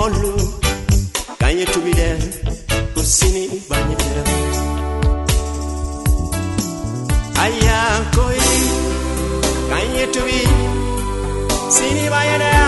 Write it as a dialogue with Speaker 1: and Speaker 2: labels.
Speaker 1: molu kanye tubide kusini banyete aya koi kanye tubi sini banyete